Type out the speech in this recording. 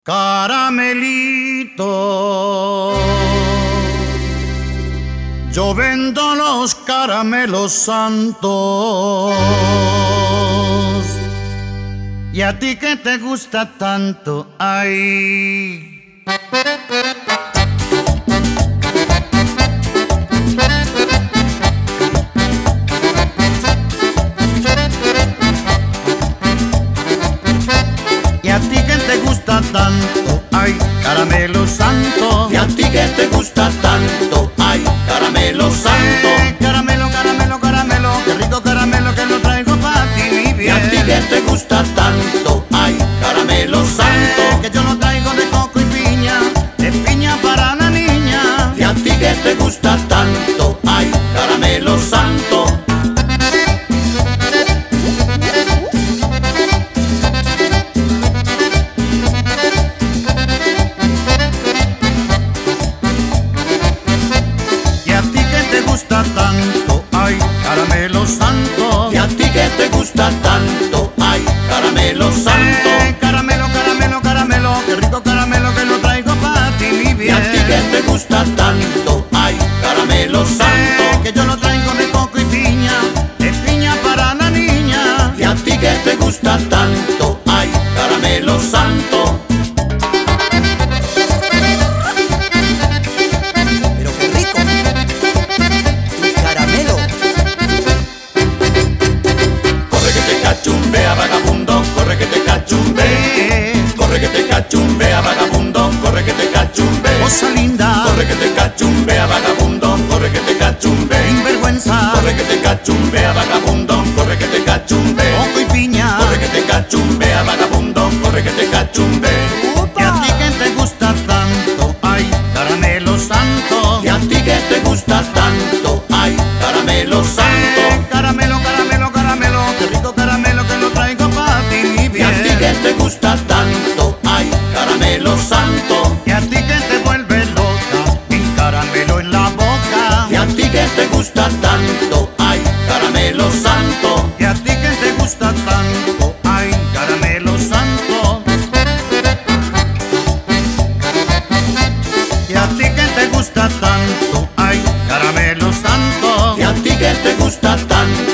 Caramelito, yo vendo los caramelos santos. ¿Y a ti que te gusta tanto? Ay. ¿Y a ti que te gusta tanto? Ay, caramelo santo. ¿Y a ti que te gusta tanto? Ay, caramelo santo. Caramelo, caramelo, caramelo, qué rico caramelo que lo traigo para ti, mi bien. ¿Y a ti que te gusta tanto? Ay, caramelo santo. Que yo lo traigo de coco y piña, de piña para la niña. ¿Y a ti que te gusta tanto? Ay, caramelo santo. Tanto, ay, caramelo santo. ¿Y a ti que te gusta tanto? Ay, caramelo santo. Caramelo, caramelo, caramelo, qué rico caramelo que lo traigo para ti, mi bien. ¿Y a ti que te gusta tanto? Ay, caramelo santo. Que yo lo traigo de coco y piña, de piña para la niña. ¿Y a ti que te gusta tanto? Ay, caramelo santo. Cachumbea, vagabundo, corre que te cachumbe. Corre que te cachumbea, vagabundo, corre que te cachumbe. Cosa linda, corre que te cachumbea, vagabundo, corre que te cachumbe. Sinvergüenza, corre que te cachumbea, vagabundo, corre que te cachumbe. Coco y piña, corre que te cachumbea, vagabundo, corre que te cachumbe. ¿Y a ti que te gusta tanto? Ay, caramelo santo. ¿Y a ti que te gusta tanto? Ay, caramelo santo. Caramelo, caramelo, caramelo, qué rico caramelo que lo traigo para ti, mi bien. ¿Y a ti que te gusta tanto? Ay, caramelo santo. ¿Y a ti que te vuelve loca? Mi caramelo en la boca. ¿Y a ti que te gusta tanto? Ay, caramelo santo. ¿Y a ti que te gusta tanto? Ay, caramelo santo. ¿Y a ti que te gusta tanto? Ay, caramelo santo. ¿Y a ti que te gusta tanto?